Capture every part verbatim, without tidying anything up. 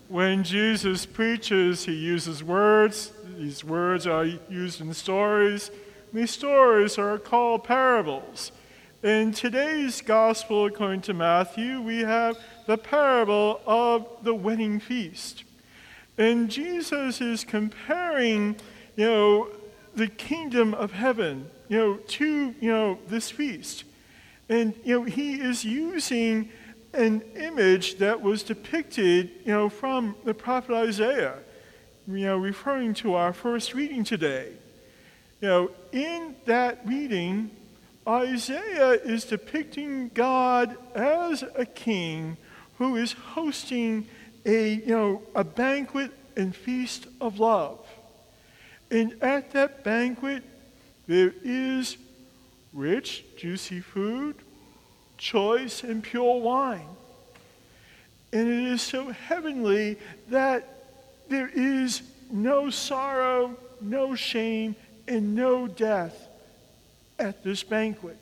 When Jesus preaches, he uses words. These words are used in stories. These stories are called parables. In today's gospel, according to Matthew, we have the parable of the wedding feast. And Jesus is comparing, you know, the kingdom of heaven, you know, to, you know, this feast. And, you know, he is using an image that was depicted, you know, from the prophet Isaiah, you know, referring to our first reading today. You know, in that reading, Isaiah is depicting God as a king who is hosting a, you know, a banquet and feast of love. And at that banquet, there is rich, juicy food, choice and pure wine. And it is so heavenly that there is no sorrow, no shame, and no death at this banquet.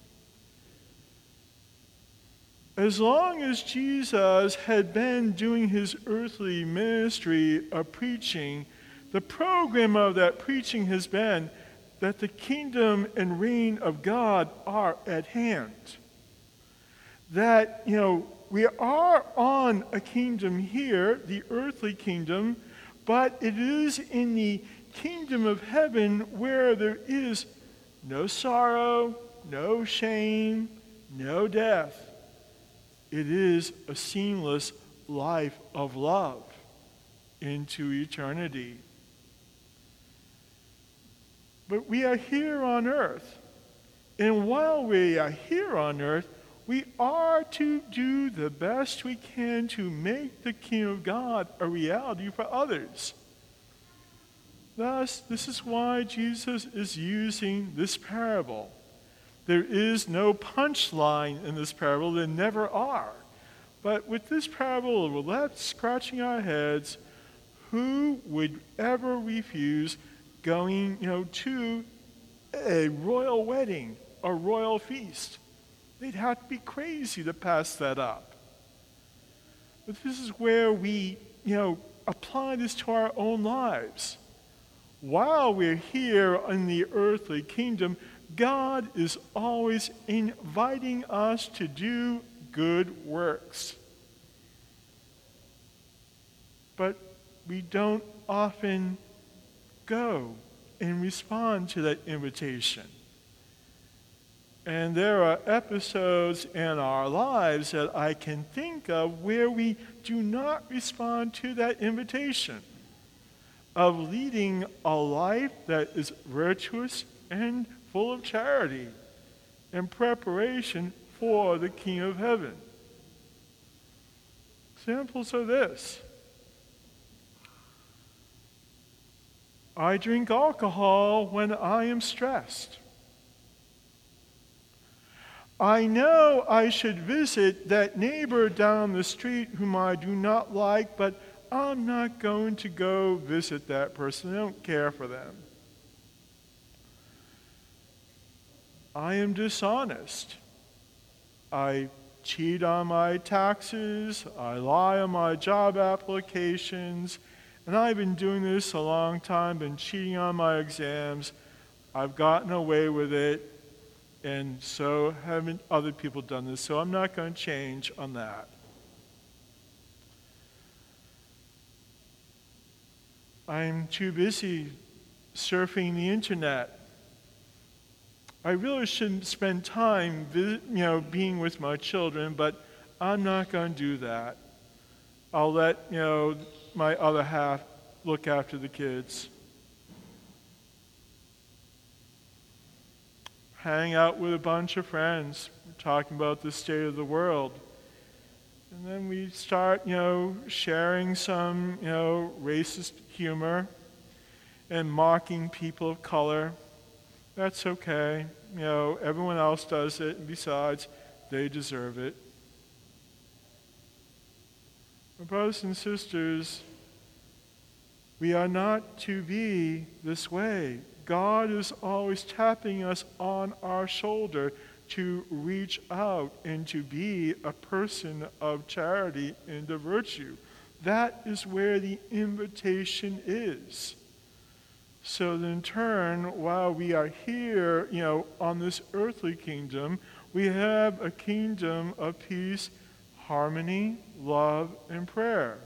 As long as Jesus had been doing his earthly ministry of preaching, the program of that preaching has been that the kingdom and reign of God are at hand. That, you know, we are on a kingdom here, the earthly kingdom, but it is in the kingdom of heaven where there is no sorrow, no shame, no death. It is a seamless life of love into eternity. But we are here on earth. And while we are here on earth, we are to do the best we can to make the kingdom of God a reality for others. Thus, this is why Jesus is using this parable. There is no punchline in this parable. There never are. But with this parable, we're left scratching our heads. Who would ever refuse going, you know, to a royal wedding, a royal feast? They'd have to be crazy to pass that up. But this is where we, you know, apply this to our own lives. While we're here in the earthly kingdom, God is always inviting us to do good works. But we don't often go and respond to that invitation. And there are episodes in our lives that I can think of where we do not respond to that invitation of leading a life that is virtuous and full of charity in preparation for the King of Heaven. Examples are this. I drink alcohol when I am stressed. I know I should visit that neighbor down the street whom I do not like, but I'm not going to go visit that person. I don't care for them. I am dishonest. I cheat on my taxes. I lie on my job applications. And I've been doing this a long time, been cheating on my exams. I've gotten away with it. And so haven't other people done this. So I'm not going to change on that. I'm too busy surfing the internet. I really shouldn't spend time, you know, being with my children, but I'm not going to do that. I'll let, you know, my other half look after the kids. Hang out with a bunch of friends, talking about the state of the world. And then we start, you know, sharing some, you know, racist humor and mocking people of color. That's okay. You know, everyone else does it, and besides, they deserve it. My brothers and sisters, we are not to be this way. God is always tapping us on our shoulder to reach out and to be a person of charity and of virtue. That is where the invitation is. So then in turn, while we are here, you know, on this earthly kingdom, we have a kingdom of peace, harmony, love, and prayer.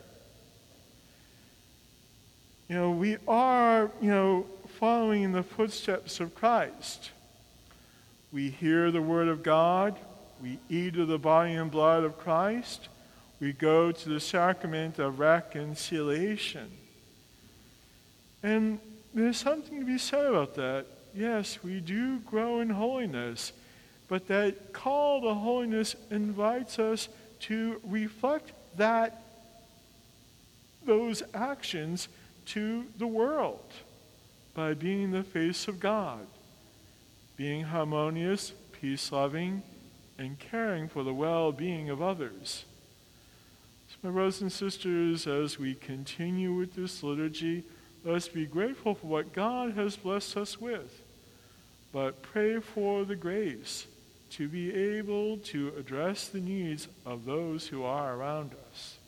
You know, we are, you know, following in the footsteps of Christ. We hear the word of God. We eat of the body and blood of Christ. We go to the sacrament of reconciliation. And there's something to be said about that. Yes, we do grow in holiness, but that call to holiness invites us to reflect that, those actions to the world by being the face of God, being harmonious, peace-loving, and caring for the well-being of others. So my brothers and sisters, as we continue with this liturgy, let us be grateful for what God has blessed us with, but pray for the grace to be able to address the needs of those who are around us.